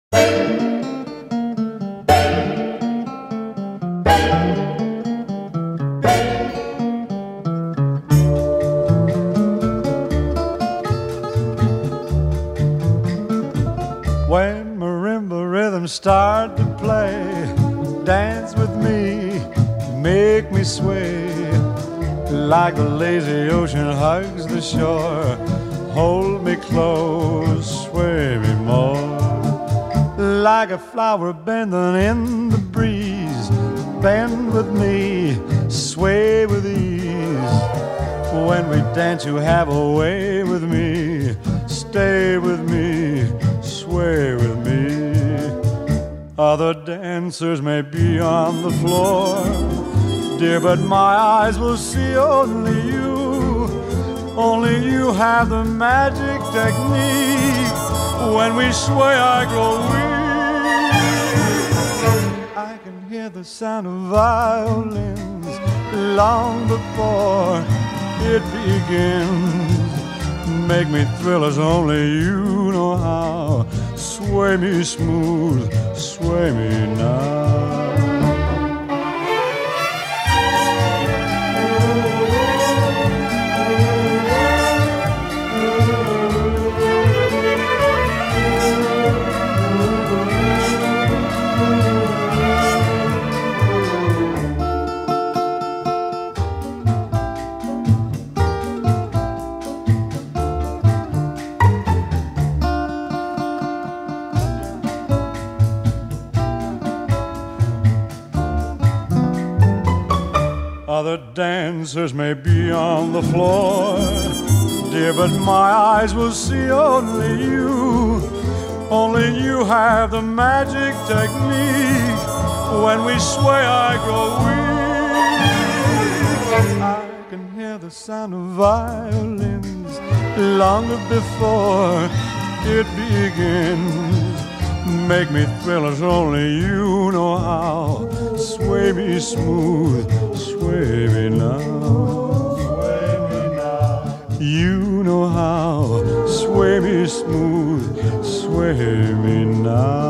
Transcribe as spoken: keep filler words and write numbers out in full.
When marimba rhythms start to play, dance with me, make me sway. Like the lazy ocean hugs the shore, hold me close, sway me more. Like a flower bending in the breeze, bend with me, sway with ease. When we dance you have a way with me, stay with me, sway with me. Other dancers may be on the floor, dear, but my eyes will see only you. Only you have the magic technique. When we sway I grow weak. I can hear the sound of violins long before it begins. Make me thrill as only you know how. Sway me smooth, sway me now. Other dancers may be on the floor, dear, but my eyes will see only you. Only you have the magic technique. When we sway I grow weak. I can hear the sound of violins long before it begins. Make me thrill as only you know how. Sway me smooth, sway me now. Sway me now. You know how. Sway me smooth, sway me now.